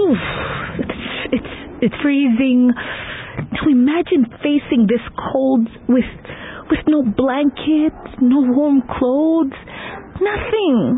Oof, it's freezing. Now imagine facing this cold with no blankets, no warm clothes, nothing.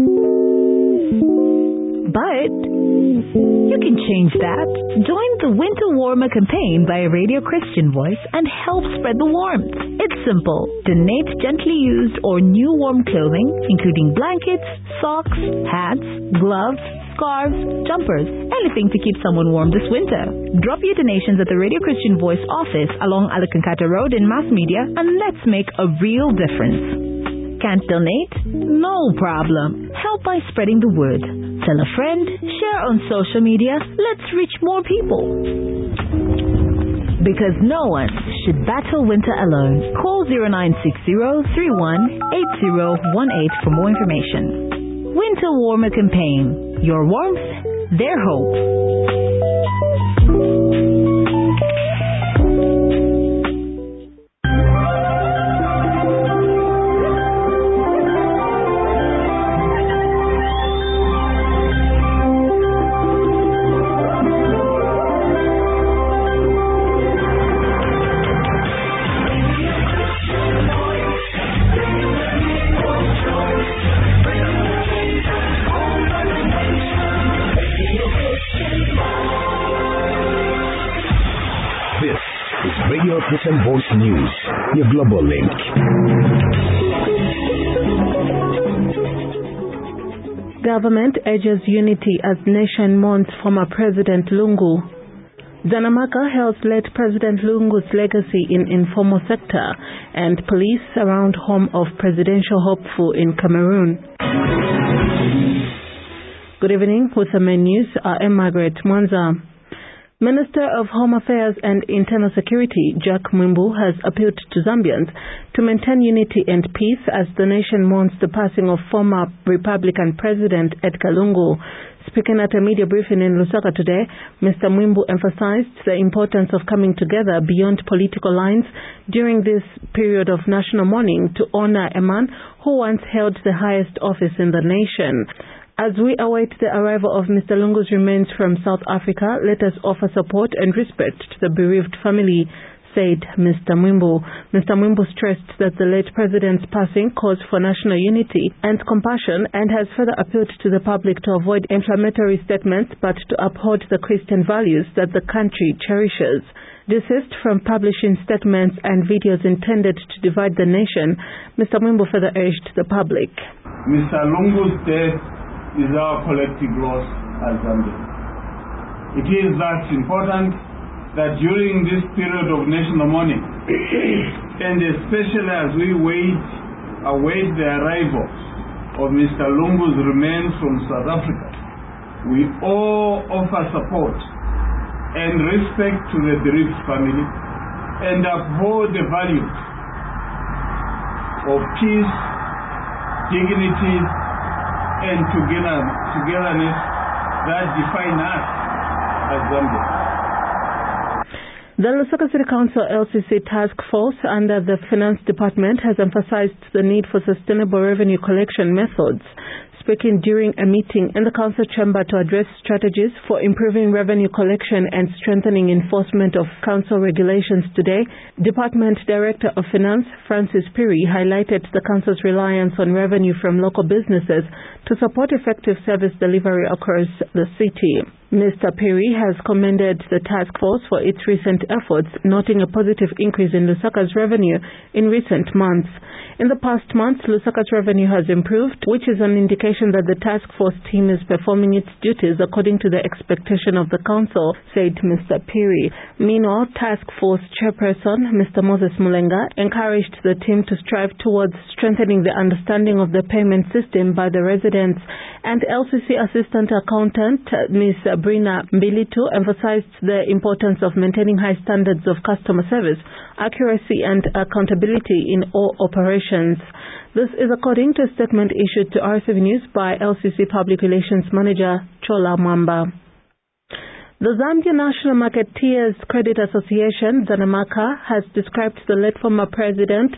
But you can change that. Join the Winter Warmer campaign by Radio Christian Voice and help spread the warmth. It's simple. Donate gently used or new warm clothing, including blankets, socks, hats, gloves, scarves, jumpers, anything to keep someone warm this winter. Drop your donations at the Radio Christian Voice office along Alakankata Road in Mass Media, and let's make a real difference. Can't donate? No problem. Help by spreading the word. Tell a friend, share on social media. Let's reach more people. Because no one should battle winter alone. Call 0960-318018 for more information. Winter Warmer Campaign. Your warmth, their hope. Christian Voice News, your global link. Government urges unity as nation mourns former President Lungu. Zanamaka hails late President Lungu's legacy in informal sector, and police surround home of presidential hopeful in Cameroon. Good evening. With the main news, I am Margaret Mwanza. Minister of Home Affairs and Internal Security, Jack Mwimbu, has appealed to Zambians to maintain unity and peace as the nation mourns the passing of former Republican President Edgar Lungu. Speaking at a media briefing in Lusaka today, Mr. Mwimbu emphasized the importance of coming together beyond political lines during this period of national mourning to honor a man who once held the highest office in the nation. As we await the arrival of Mr. Lungu's remains from South Africa, let us offer support and respect to the bereaved family, said Mr. Mwimbu. Mr. Mwimbu stressed that the late president's passing calls for national unity and compassion and has further appealed to the public to avoid inflammatory statements but to uphold the Christian values that the country cherishes. Desist from publishing statements and videos intended to divide the nation, Mr. Mwimbu further urged the public. Mr. Lungu's death is our collective loss as Zambians. It is that important that during this period of national mourning, and especially as we await the arrival of Mr. Lungu's remains from South Africa, we all offer support and respect to the bereaved family and uphold the values of peace, dignity, and togetherness that define us as Zambians. The Lusaka City Council LCC Task Force under the Finance Department has emphasized the need for sustainable revenue collection methods. Speaking during a meeting in the Council chamber to address strategies for improving revenue collection and strengthening enforcement of Council regulations today, Department Director of Finance, Francis Piri, highlighted the Council's reliance on revenue from local businesses to support effective service delivery across the city. Mr. Piri has commended the task force for its recent efforts, noting a positive increase in Lusaka's revenue in recent months. In the past months, Lusaka's revenue has improved, which is an indication that the task force team is performing its duties according to the expectation of the council, said Mr. Piri. Meanwhile, task force chairperson Mr. Moses Mulenga encouraged the team to strive towards strengthening the understanding of the payment system by the residents, and LCC Assistant Accountant Ms. Brina Mbilitu emphasized the importance of maintaining high standards of customer service, accuracy and accountability in all operations. This is according to a statement issued to RTV News by LCC Public Relations Manager Chola Mwamba. The Zambia National Marketeers Credit Association, Zanamaka, has described the late former President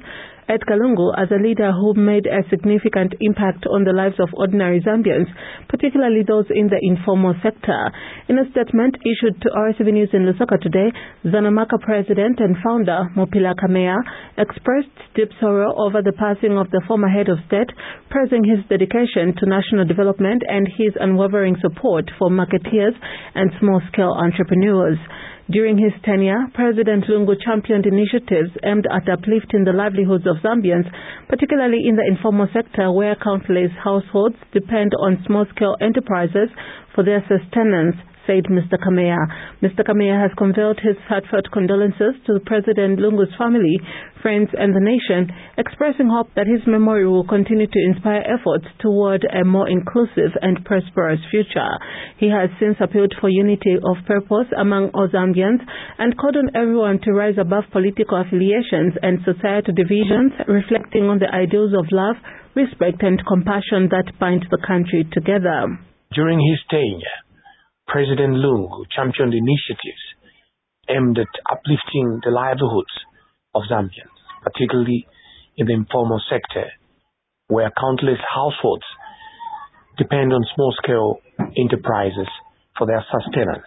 Edgar Lungu as a leader who made a significant impact on the lives of ordinary Zambians, particularly those in the informal sector. In a statement issued to RTV News in Lusaka today, Zanamaka President and founder Mopila Kamea expressed deep sorrow over the passing of the former head of state, praising his dedication to national development and his unwavering support for marketeers and small-scale entrepreneurs. During his tenure, President Lungu championed initiatives aimed at uplifting the livelihoods of Zambians, particularly in the informal sector where countless households depend on small-scale enterprises for their sustenance, said Mr. Kamea. Mr. Kamea has conveyed his heartfelt condolences to President Lungu's family, friends and the nation, expressing hope that his memory will continue to inspire efforts toward a more inclusive and prosperous future. He has since appealed for unity of purpose among all Zambians and called on everyone to rise above political affiliations and societal divisions, reflecting on the ideals of love, respect and compassion that bind the country together. During his tenure, President Lungu championed initiatives aimed at uplifting the livelihoods of Zambians, particularly in the informal sector, where countless households depend on small-scale enterprises for their sustenance.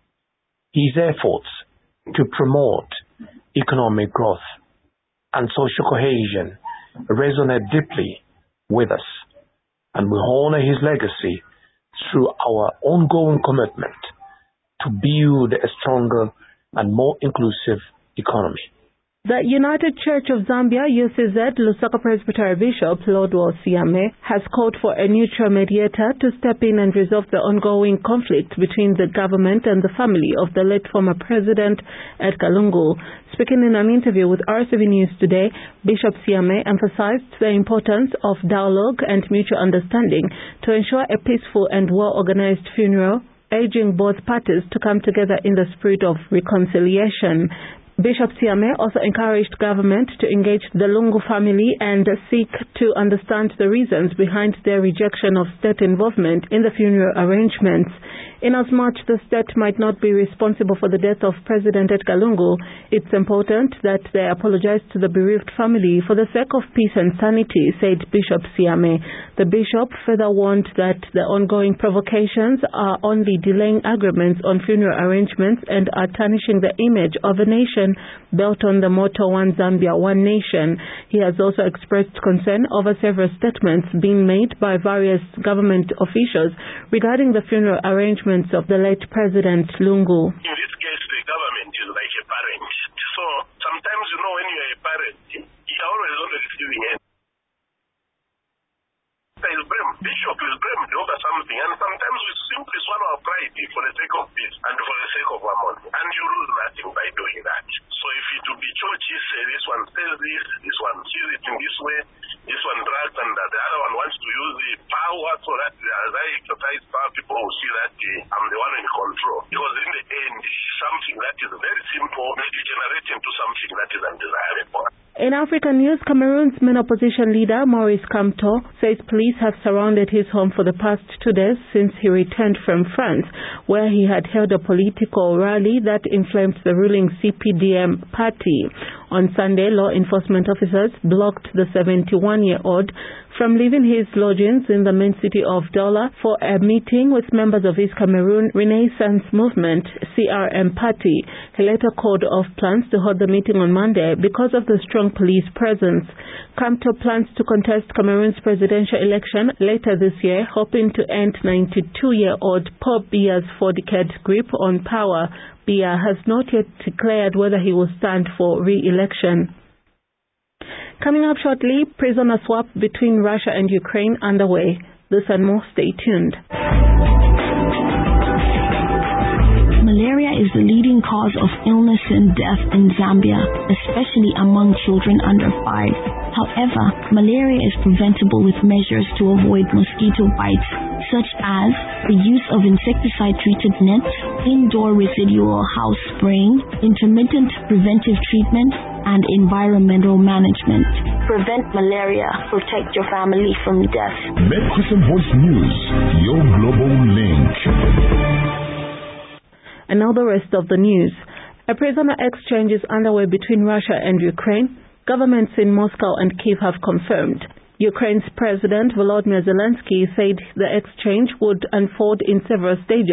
His efforts to promote economic growth and social cohesion resonate deeply with us, and we honor his legacy through our ongoing commitment to build a stronger and more inclusive economy. The United Church of Zambia, UCZ, Lusaka Presbytery Bishop Lordwell Siame has called for a neutral mediator to step in and resolve the ongoing conflict between the government and the family of the late former President Edgar Lungu. Speaking in an interview with RTV News today, Bishop Siame emphasized the importance of dialogue and mutual understanding to ensure a peaceful and well-organized funeral, urging both parties to come together in the spirit of reconciliation. Bishop Siame also encouraged government to engage the Lungu family and seek to understand the reasons behind their rejection of state involvement in the funeral arrangements. Inasmuch the state might not be responsible for the death of President Edgar Lungu, it's important that they apologize to the bereaved family for the sake of peace and sanity, said Bishop Siame. The bishop further warned that the ongoing provocations are only delaying agreements on funeral arrangements and are tarnishing the image of a nation built on the motto One Zambia, One Nation. He has also expressed concern over several statements being made by various government officials regarding the funeral arrangements of the late President Lungu. In this case, the government is like a parent. So sometimes, when you're a parent, you're always on the receiving end. There is blame. Bishop is blamed over something, and sometimes we simply swallow our pride for the sake of peace and for the sake of our money. And you lose nothing by doing that. So if it will be churches say this one says this one sees it in this way, this one drags, and the other one wants to use the power so that as I exercise power, people will see that I'm the one in control. Because in the end, something that is very simple may degenerate into something that is undesirable. In African news, Cameroon's main opposition leader, Maurice Kamto, says police have surrounded his home for the past 2 days since he returned from France, where he had held a political rally that inflamed the ruling CPDM party. On Sunday, law enforcement officers blocked the 71-year-old from leaving his lodgings in the main city of Douala for a meeting with members of his Cameroon Renaissance Movement, CRM party. He later called off plans to hold the meeting on Monday because of the strong police presence. Kamto plans to contest Cameroon's presidential election later this year, hoping to end 92-year-old Paul Biya's 4-decade grip on power. Biya has not yet declared whether he will stand for re-election. Coming up shortly, prisoner swap between Russia and Ukraine underway. This and more, stay tuned. Malaria is the leading cause of illness and death in Zambia, especially among children under 5. However, malaria is preventable with measures to avoid mosquito bites, such as the use of insecticide-treated nets, indoor residual house spraying, intermittent preventive treatment, and environmental management. Prevent malaria. Protect your family from death. Make Christian Voice News your global link. And now the rest of the news. A prisoner exchange is underway between Russia and Ukraine governments in Moscow and Kyiv have confirmed. Ukraine's President Volodymyr Zelensky said the exchange would unfold in several stages.